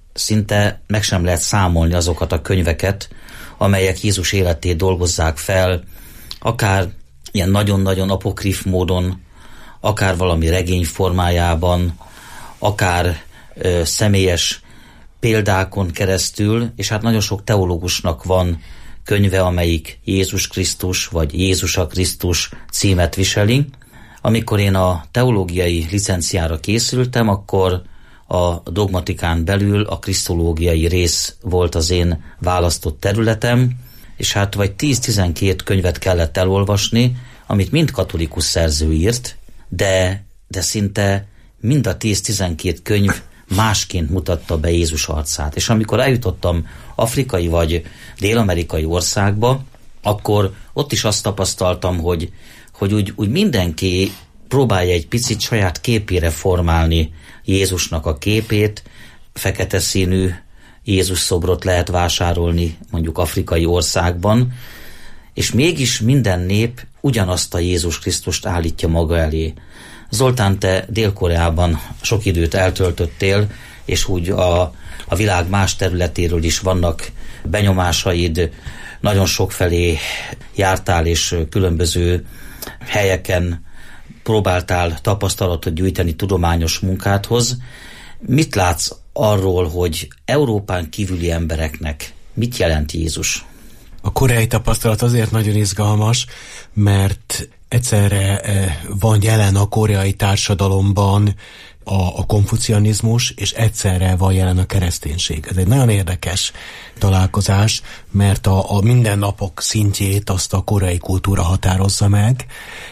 Szinte meg sem lehet számolni azokat a könyveket, amelyek Jézus életét dolgozzák fel, akár ilyen nagyon-nagyon apokrif módon, akár valami regény formájában, akár személyes példákon keresztül, és hát nagyon sok teológusnak van könyve, amelyik Jézus Krisztus vagy Jézus a Krisztus címet viseli. Amikor én a teológiai licenciára készültem, akkor a dogmatikán belül a krisztológiai rész volt az én választott területem, és hát vagy 10-12 könyvet kellett elolvasni, amit mind katolikus szerző írt, de szinte mind a 10-12 könyv másként mutatta be Jézus arcát. És amikor eljutottam afrikai vagy dél-amerikai országba, akkor ott is azt tapasztaltam, hogy úgy mindenki próbálja egy picit saját képére formálni Jézusnak a képét. Fekete színű Jézus szobrot lehet vásárolni mondjuk afrikai országban, és mégis minden nép ugyanazt a Jézus Krisztust állítja maga elé. Zoltán, te Dél-Koreában sok időt eltöltöttél, és úgy a világ más területéről is vannak benyomásaid, nagyon sokfelé jártál, és különböző helyeken próbáltál tapasztalatot gyűjteni tudományos munkádhoz. Mit látsz arról, hogy Európán kívüli embereknek mit jelent Jézus? A koreai tapasztalat azért nagyon izgalmas, mert egyszerre van jelen a koreai társadalomban a konfucianizmus, és egyszerre van jelen a kereszténység. Ez egy nagyon érdekes találkozás, mert a mindennapok szintjét azt a koreai kultúra határozza meg,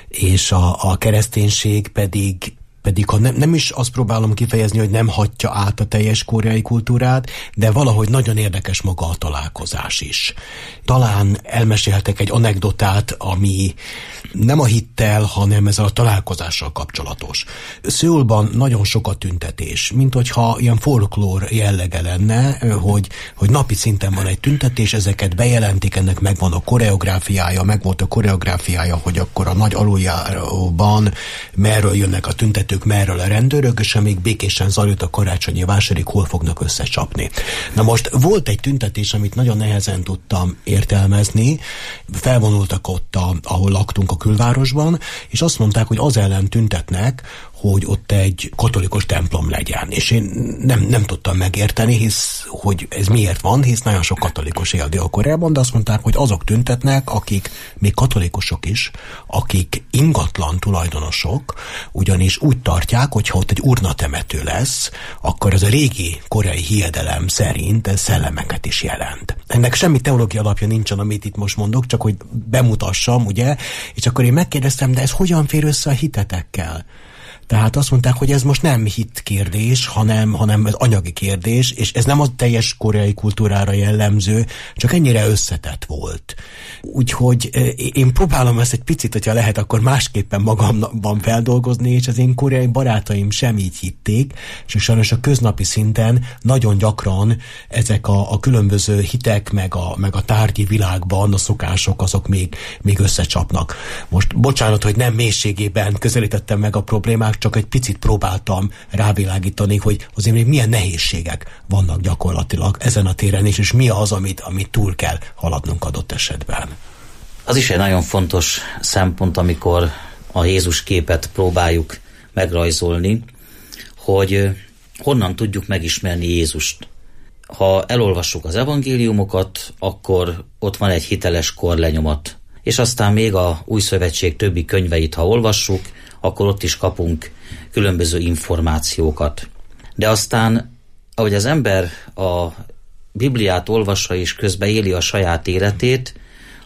és a kereszténység pedig ha nem is azt próbálom kifejezni, hogy nem hagyja át a teljes koreai kultúrát, de valahogy nagyon érdekes maga a találkozás is. Talán elmesélhetek egy anekdotát, ami nem a hittel, hanem ezzel a találkozással kapcsolatos. Szöulban nagyon sok a tüntetés, mint hogyha ilyen folklór jellege lenne, hogy napi szinten van egy tüntetés, ezeket bejelentik, ennek megvan a koreográfiája, megvolt a koreográfiája, hogy akkor a nagy aluljáróban merről jönnek a tüntetők, merről a rendőrök, és amíg békésen zajlott a karácsonyi vásárig, hol fognak összecsapni. Na most volt egy tüntetés, amit nagyon nehezen tudtam értelmezni, felvonultak ott, ahol laktunk a külvárosban, és azt mondták, hogy az ellen tüntetnek, hogy ott egy katolikus templom legyen. És én nem tudtam megérteni, hisz, hogy ez miért van, hisz nagyon sok katolikus él Dél-Koreában, de azt mondták, hogy azok tüntetnek, akik még katolikusok is, akik ingatlan tulajdonosok, ugyanis úgy tartják, hogy ha ott egy urnatemető lesz, akkor ez a régi koreai hiedelem szerint ez szellemeket is jelent. Ennek semmi teológia alapja nincsen, amit itt most mondok, csak hogy bemutassam, ugye, és akkor én megkérdeztem, de ez hogyan fér össze a hitetekkel? Tehát azt mondták, hogy ez most nem hit kérdés, hanem ez anyagi kérdés, és ez nem a teljes koreai kultúrára jellemző, csak ennyire összetett volt. Úgyhogy én próbálom ezt egy picit, hogyha lehet, akkor másképpen magamban feldolgozni, és az én koreai barátaim sem így hitték, és sajnos a köznapi szinten nagyon gyakran ezek a különböző hitek, meg a tárgyi világban a szokások, azok még összecsapnak. Most bocsánat, hogy nem mélységében közelítettem meg a problémák, csak egy picit próbáltam rávilágítani, hogy azért még milyen nehézségek vannak gyakorlatilag ezen a téren is, és mi az, amit túl kell haladnunk adott esetben. Az is egy nagyon fontos szempont, amikor a Jézus képet próbáljuk megrajzolni, hogy honnan tudjuk megismerni Jézust. Ha elolvassuk az evangéliumokat, akkor ott van egy hiteles korlenyomat. És aztán még a Új Szövetség többi könyveit, ha olvassuk, akkor ott is kapunk különböző információkat. De aztán, ahogy az ember a Bibliát olvassa és közben éli a saját életét,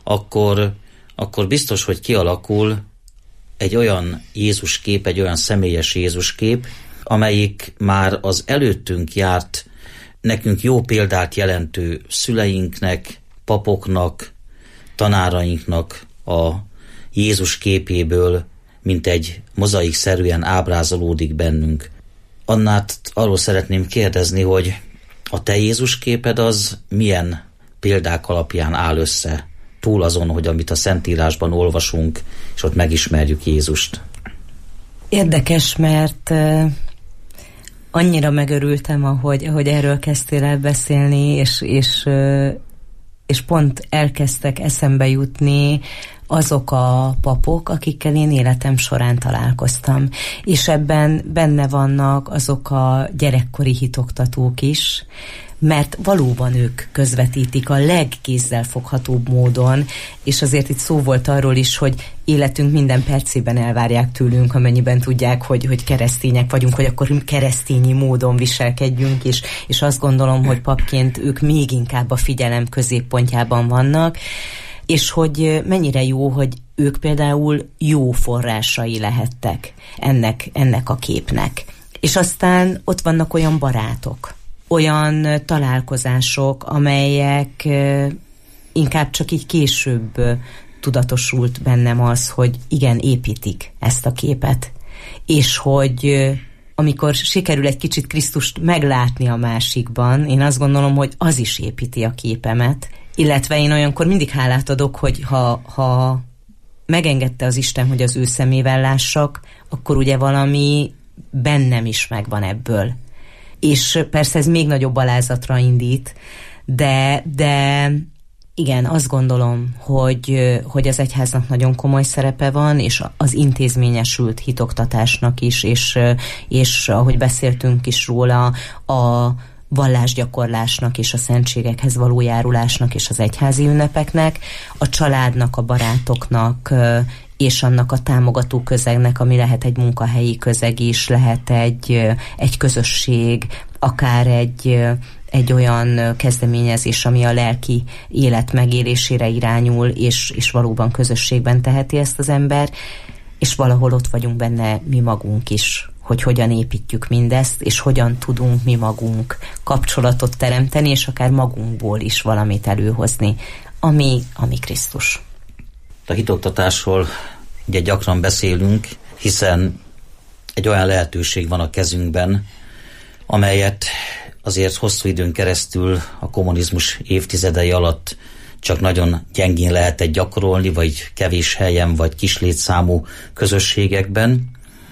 akkor biztos, hogy kialakul egy olyan Jézuskép, egy olyan személyes Jézuskép, amelyik már az előttünk járt, nekünk jó példát jelentő szüleinknek, papoknak, tanárainknak a Jézus képéből, mint egy mozaikszerűen ábrázolódik bennünk. Annát arról szeretném kérdezni, hogy a te Jézus képed az milyen példák alapján áll össze, túl azon, hogy amit a Szentírásban olvasunk, és ott megismerjük Jézust. Érdekes, mert annyira megörültem, ahogy erről kezdtél el beszélni, és pont elkezdtek eszembe jutni azok a papok, akikkel én életem során találkoztam. És ebben benne vannak azok a gyerekkori hitoktatók is, mert valóban ők közvetítik a legkézzelfoghatóbb módon, és azért itt szó volt arról is, hogy életünk minden percében elvárják tőlünk, amennyiben tudják, hogy keresztények vagyunk, hogy akkor keresztényi módon viselkedjünk, és azt gondolom, hogy papként ők még inkább a figyelem középpontjában vannak, és hogy mennyire jó, hogy ők például jó forrásai lehettek ennek a képnek. És aztán ott vannak olyan barátok, olyan találkozások, amelyek inkább csak így később tudatosult bennem az, hogy igen, építik ezt a képet. És hogy amikor sikerül egy kicsit Krisztust meglátni a másikban, én azt gondolom, hogy az is építi a képemet, illetve én olyankor mindig hálát adok, hogy ha megengedte az Isten, hogy az ő szemével lássak, akkor ugye valami bennem is megvan ebből. És persze ez még nagyobb alázatra indít, de igen, azt gondolom, hogy az egyháznak nagyon komoly szerepe van, és az intézményesült hitoktatásnak is, és ahogy beszéltünk is róla, vallásgyakorlásnak és a szentségekhez való járulásnak és az egyházi ünnepeknek, a családnak, a barátoknak és annak a támogató közegnek, ami lehet egy munkahelyi közeg is, lehet egy közösség, akár egy olyan kezdeményezés, ami a lelki élet megélésére irányul, és valóban közösségben teheti ezt az ember, és valahol ott vagyunk benne mi magunk is, hogy hogyan építjük mindezt, és hogyan tudunk mi magunk kapcsolatot teremteni, és akár magunkból is valamit előhozni, ami Krisztus. A hitoktatásról ugye gyakran beszélünk, hiszen egy olyan lehetőség van a kezünkben, amelyet azért hosszú időn keresztül a kommunizmus évtizedei alatt csak nagyon gyengén lehetett gyakorolni, vagy kevés helyen, vagy kis létszámú közösségekben.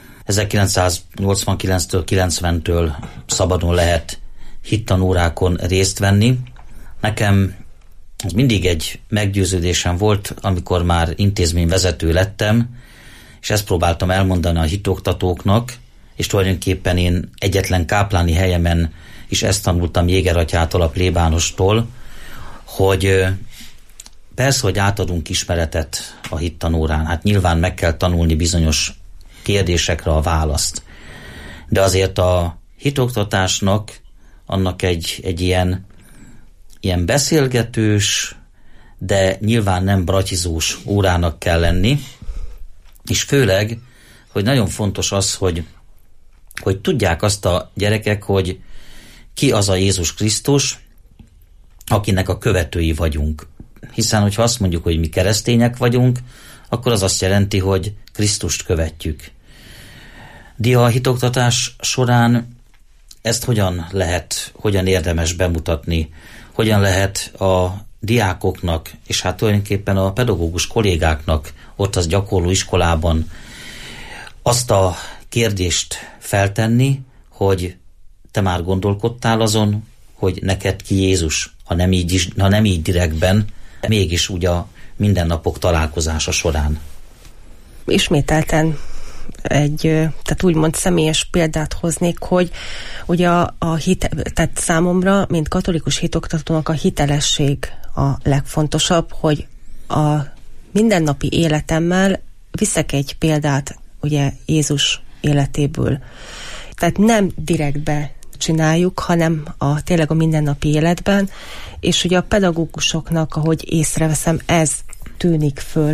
1989-től, 90-től szabadon lehet hittanórákon részt venni. Nekem ez mindig egy meggyőződésem volt, amikor már intézményvezető lettem, és ezt próbáltam elmondani a hitoktatóknak, és tulajdonképpen én egyetlen kápláni helyemen is ezt tanultam Jéger atyától, a plébánostól, hogy persze, hogy átadunk ismeretet a hittanórán, hát nyilván meg kell tanulni bizonyos kérdésekre a választ. De azért a hitoktatásnak annak egy ilyen beszélgetős, de nyilván nem bratizós órának kell lenni, és főleg, hogy nagyon fontos az, hogy tudják azt a gyerekek, hogy ki az a Jézus Krisztus, akinek a követői vagyunk. Hiszen, hogyha azt mondjuk, hogy mi keresztények vagyunk, akkor az azt jelenti, hogy Krisztust követjük. De a hitoktatás során ezt hogyan érdemes bemutatni, hogyan lehet a diákoknak, és hát tulajdonképpen a pedagógus kollégáknak ott az gyakorló iskolában azt a kérdést feltenni, hogy te már gondolkodtál azon, hogy neked ki Jézus, ha nem így direktben, mégis úgy a mindennapok találkozása során. Ismételten tehát úgymond személyes példát hoznék, hogy ugye tehát számomra, mint katolikus hitoktatónak a hitelesség a legfontosabb, hogy a mindennapi életemmel viszek egy példát ugye Jézus életéből. Tehát nem direktbe csináljuk, hanem tényleg a mindennapi életben, és ugye a pedagógusoknak, ahogy észreveszem, ez tűnik föl,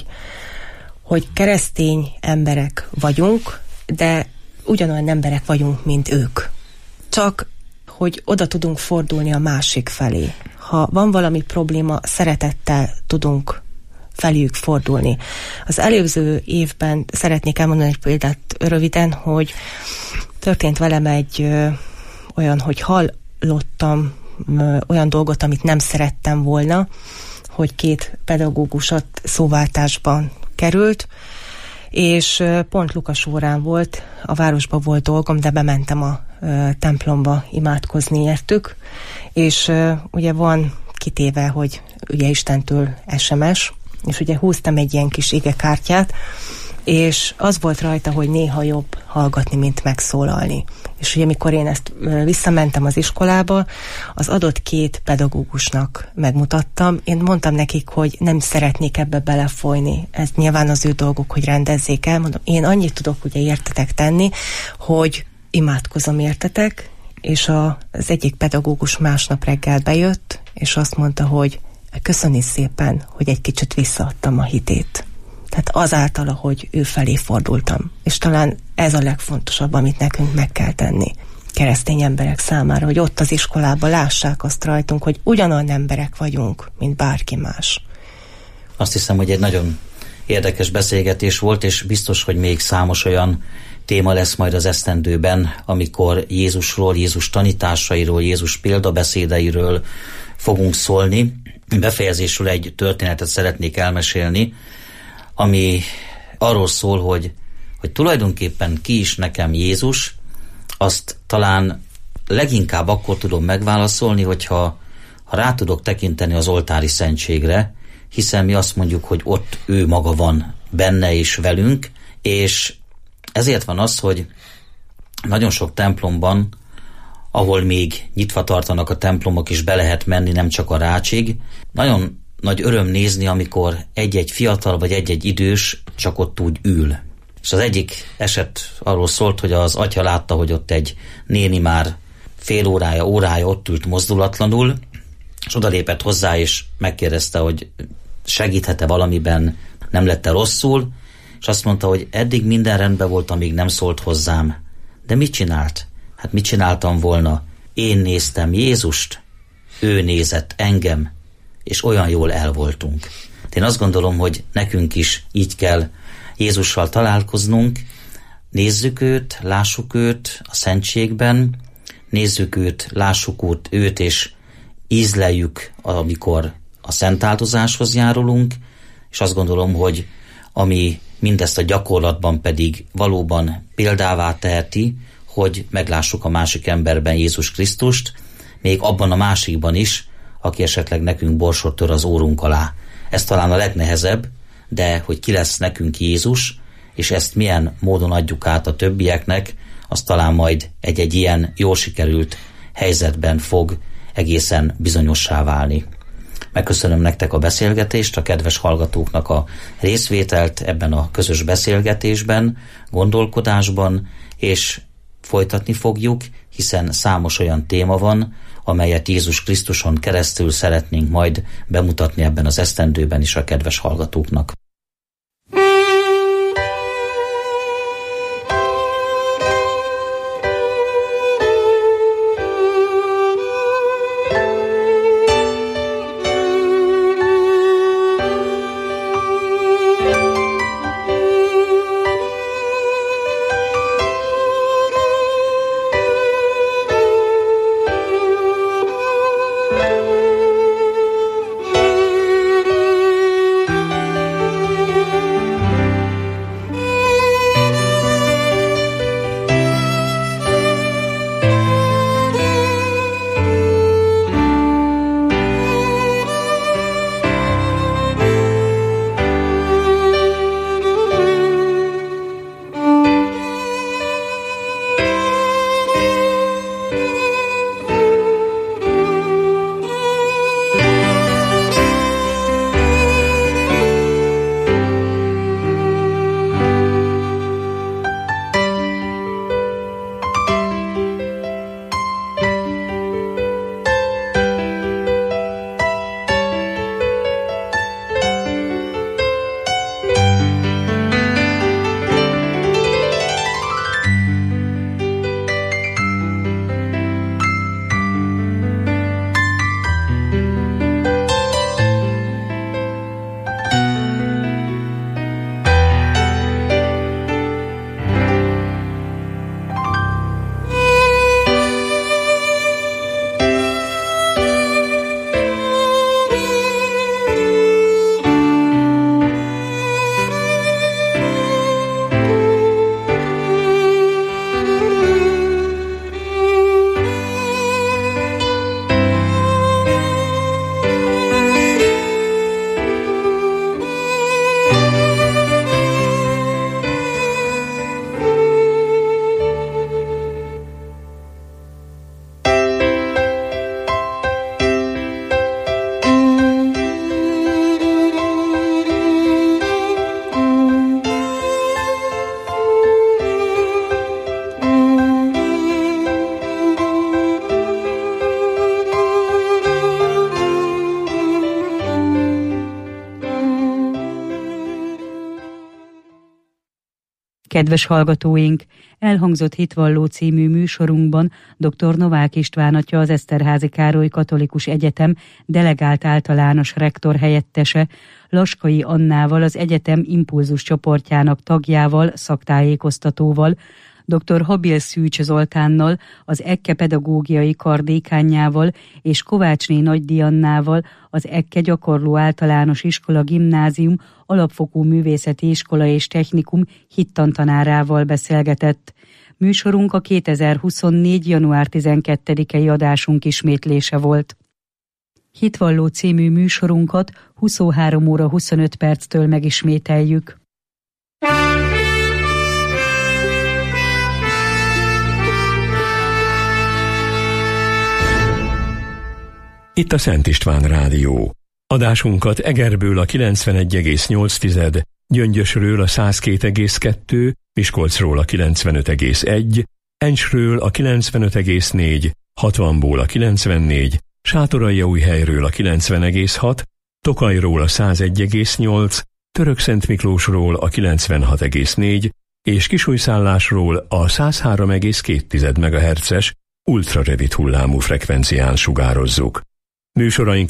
hogy keresztény emberek vagyunk, de ugyanolyan emberek vagyunk, mint ők. Csak, hogy oda tudunk fordulni a másik felé. Ha van valami probléma, szeretettel tudunk feléjük fordulni. Az előző évben szeretnék elmondani egy példát röviden, hogy történt velem egy olyan, hogy hallottam olyan dolgot, amit nem szerettem volna, hogy két pedagógusat szóváltásban került, és pont Lukas órán volt, a városban volt dolgom, de bementem a templomba imádkozni értük, és ugye van kitéve, hogy ugye Istentől SMS, és ugye húztam egy ilyen kis igekártyát, és az volt rajta, hogy néha jobb hallgatni, mint megszólalni. És ugye mikor én ezt visszamentem az iskolába, az adott két pedagógusnak megmutattam. Én mondtam nekik, hogy nem szeretnék ebbe belefolyni. Ez nyilván az ő dolguk, hogy rendezzék el. Mondom, én annyit tudok ugye értetek tenni, hogy imádkozom értetek, és az egyik pedagógus másnap reggel bejött, és azt mondta, hogy köszöni szépen, hogy egy kicsit visszaadtam a hitét. Tehát azáltal, hogy ő felé fordultam. És talán ez a legfontosabb, amit nekünk meg kell tenni keresztény emberek számára, hogy ott az iskolában lássák azt rajtunk, hogy ugyanolyan emberek vagyunk, mint bárki más. Azt hiszem, hogy egy nagyon érdekes beszélgetés volt, és biztos, hogy még számos olyan téma lesz majd az esztendőben, amikor Jézusról, Jézus tanításairól, Jézus példabeszédeiről fogunk szólni. Befejezésül egy történetet szeretnék elmesélni, ami arról szól, hogy tulajdonképpen ki is nekem Jézus, azt talán leginkább akkor tudom megválaszolni, hogyha rá tudok tekinteni az oltári szentségre, hiszen mi azt mondjuk, hogy ott ő maga van benne és velünk, és ezért van az, hogy nagyon sok templomban ahol még nyitva tartanak a templomok, és be lehet menni, nem csak a rácsig. Nagyon nagy öröm nézni, amikor egy-egy fiatal vagy egy-egy idős csak ott úgy ül. És az egyik eset arról szólt, hogy az atya látta, hogy ott egy néni már fél órája ott ült mozdulatlanul, és odalépett hozzá, és megkérdezte, hogy segíthet-e valamiben, nem lett-e rosszul, és azt mondta, hogy eddig minden rendben volt, amíg nem szólt hozzám. De mit csinált? Hát mit csináltam volna? Én néztem Jézust, ő nézett engem, és olyan jól el voltunk. Én azt gondolom, hogy nekünk is így kell Jézussal találkoznunk, nézzük őt, lássuk őt a szentségben, nézzük őt, lássuk őt, és ízleljük, amikor a szentáldozáshoz járulunk, és azt gondolom, hogy ami mindezt a gyakorlatban pedig valóban példává teheti, hogy meglássuk a másik emberben Jézus Krisztust, még abban a másikban is, aki esetleg nekünk borsot tör az órunk alá. Ez talán a legnehezebb, de hogy ki lesz nekünk Jézus, és ezt milyen módon adjuk át a többieknek, az talán majd egy ilyen jól sikerült helyzetben fog egészen bizonyossá válni. Megköszönöm nektek a beszélgetést, a kedves hallgatóknak a részvételt ebben a közös beszélgetésben, gondolkodásban, és folytatni fogjuk, hiszen számos olyan téma van, amelyet Jézus Krisztuson keresztül szeretnénk majd bemutatni ebben az esztendőben is a kedves hallgatóknak. Kedves hallgatóink! Elhangzott Hitvalló című műsorunkban dr. Novák István atya, az Eszterházy Károly Katolikus Egyetem delegált általános rektor helyettese, Laskai Annával, az egyetem impulzus csoportjának tagjával, szaktájékoztatóval, dr. Habil Szűcs Zoltánnal, az Ekke pedagógiai kardékánjával és Kovácsné Nagy Diannával, az Ekke gyakorló általános iskola gimnázium, alapfokú művészeti iskola és technikum hittantanárával beszélgetett. Műsorunk a 2024. január 12-i adásunk ismétlése volt. Hitvalló című műsorunkat 23 óra 25 perctől megismételjük. Itt a Szent István Rádió. Adásunkat Egerből a 91,8, Gyöngyösről a 102,2, Miskolcról a 95,1, Encsről a 95,4, Hatvanból a 94, Sátoraljaújhelyről a 90,6, Tokajról a 101,8, Törökszentmiklósról a 96,4 és Kisújszállásról a 103,2 MHz-es ultrarövid hullámú frekvencián sugározzuk. Műsoraink